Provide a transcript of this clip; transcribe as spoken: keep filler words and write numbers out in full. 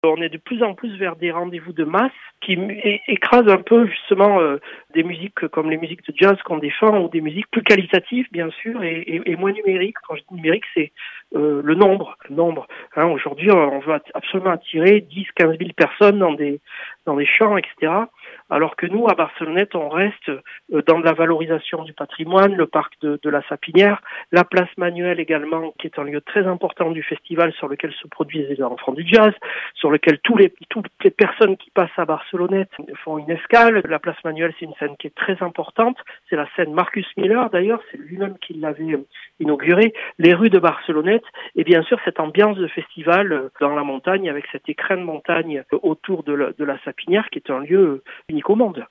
On est de plus en plus vers des rendez-vous de masse qui écrasent un peu justement euh, des musiques comme les musiques de jazz qu'on défend ou des musiques plus qualitatives bien sûr et, et, et moins numériques. Quand je dis numérique, c'est euh, le nombre. Le nombre. Hein, aujourd'hui, on veut absolument attirer dix, quinze mille personnes dans des dans des champs, et cetera. Alors que nous, à Barcelonnette, on reste euh, dans de la valorisation du patrimoine, le parc de, de la Sapinière, la place Manuel également, qui est un lieu très important du festival sur lequel se produisent les enfants du jazz, sur lequel tous les, toutes les personnes qui passent à Barcelonnette font une escale. La place Manuel, c'est une scène qui est très importante. C'est la scène Marcus Miller, d'ailleurs, c'est lui-même qui l'avait inaugurée. Les rues de Barcelonnette et bien sûr cette ambiance de festival dans la montagne avec cet écrin de montagne autour de la, de la Sapinière qui est un lieu unique au monde.